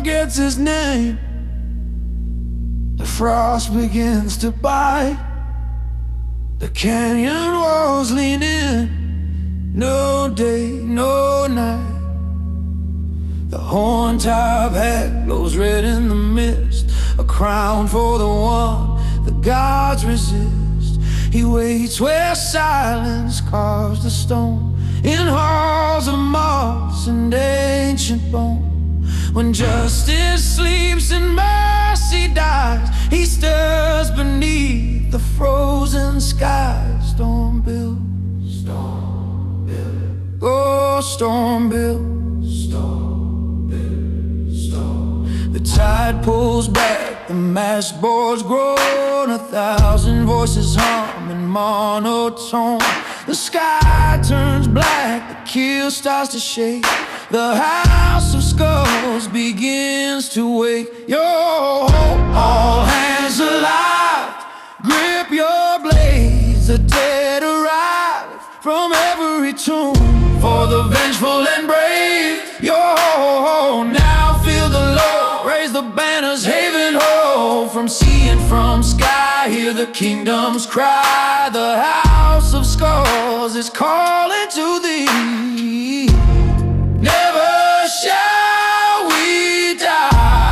forgets his name. The frost begins to bite. The canyon walls lean in. No day, no night. The horn-top hat glows red in the mist, a crown for the one the gods resist. He waits where silence carves the stone, in halls of moss and ancient bone. When justice sleeps and mercy dies, he stirs beneath the frozen sky. Storm Bill, Storm Bill, oh Storm Bill, Storm Bill, Storm. The tide pulls back, the mast boards groan, 1,000 voices hum in monotone. The sky turns black, the keel starts to shake. The house of skulls begins to wake. Yo, all hands alive, grip your blades. The dead arrive from every tomb for the vengeful and brave. Yo, now feel the Lord raise the banners, haven ho. From sea and from sky, hear the kingdoms cry. The house of skulls is calling to thee. Never shall we die.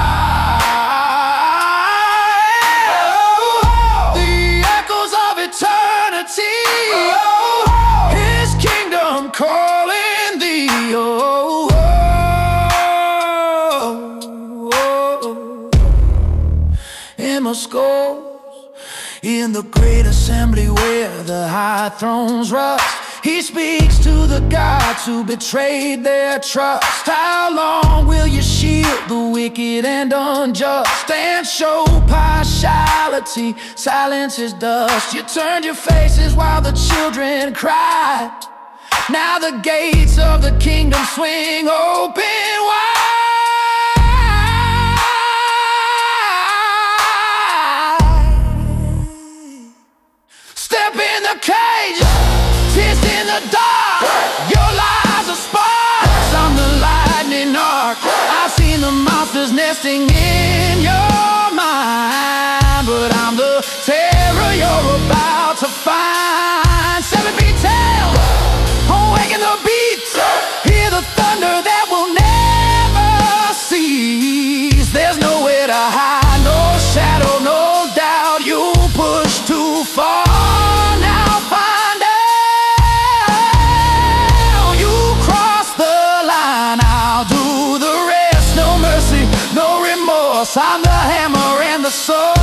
Oh, the echoes of eternity. Oh, his kingdom calling thee. Oh, Emma Scholes in the great assembly where the high thrones rust. He speaks to the gods who betrayed their trust. How long will you shield the wicked and unjust and show partiality? Silence is dust. You turned your faces while the children cried. Now the gates of the kingdom swing open wide. Step in the cage, fist in the dark. Your lies are sparks. I'm the lightning arc. I've seen the monsters nesting in your mind, but I'm the terror you're about to find. 7 feet tail, awaken the beats. Hear the thunder that will never cease. There's nowhere to hide, no shadow, no doubt. You push too far. I'm the hammer and the sword.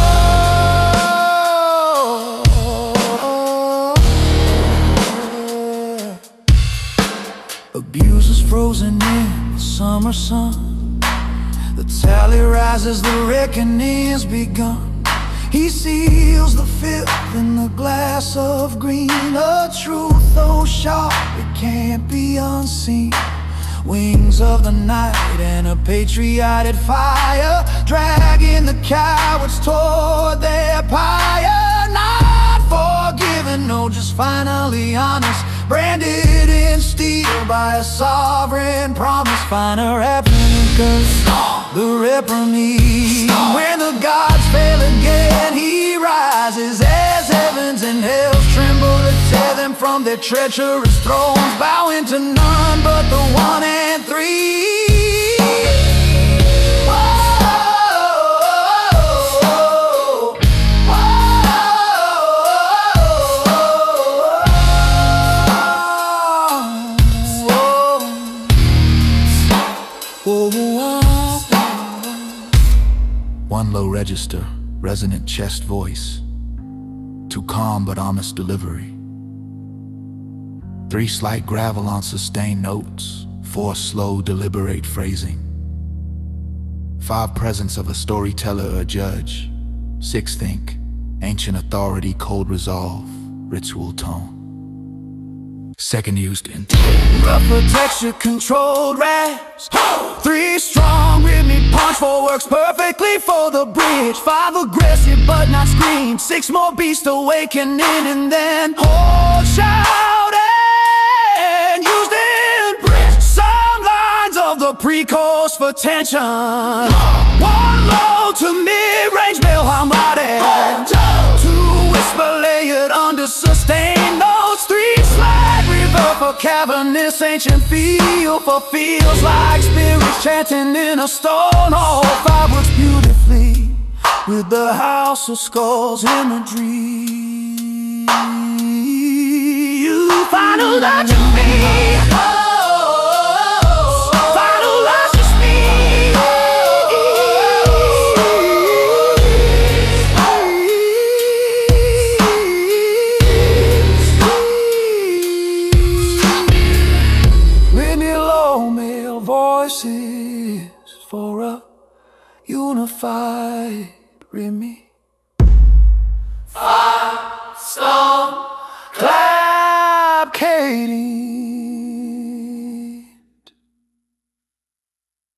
Abusers frozen in the summer sun. The tally rises, the reckoning's begun. He seals the filth in the glass of green. A truth so sharp it can't be unseen. Wings of the night and a patriotic fire, dragging the cowards toward their pyre. Not forgiven, no, just finally honest. Branded in steel by a sovereign promise. Finer replicas, the reprimand. When the gods fail again, he rises as heavens and hells tremble to tear them from their treacherous thrones, bowing to none but the one and three. One low register, resonant chest voice. Too calm but honest delivery. 3 slight gravel on sustained notes. 4 slow deliberate phrasing. 5 presence of a storyteller or judge. 6 think, ancient authority, cold resolve, ritual tone. 2nd used in rougher texture, controlled raps. 3 strong, rhythmic punch. 4 works perfectly for the bridge. 5 aggressive but not scream. 6 more beast awakening, and then hold shouting, used in bridge. Some lines of the the pre-chorus for tension. One low to mid-range Bill Hamadi. Two whisper layered under sustained notes. Three slide reverb for cavernous ancient feel. For feels like spirits chanting in a stone hall. Five works beautifully with the House of Skulls imagery. You final love to me. Final love just me. Many low male voices for a unified Remy. Five stone clap Katie.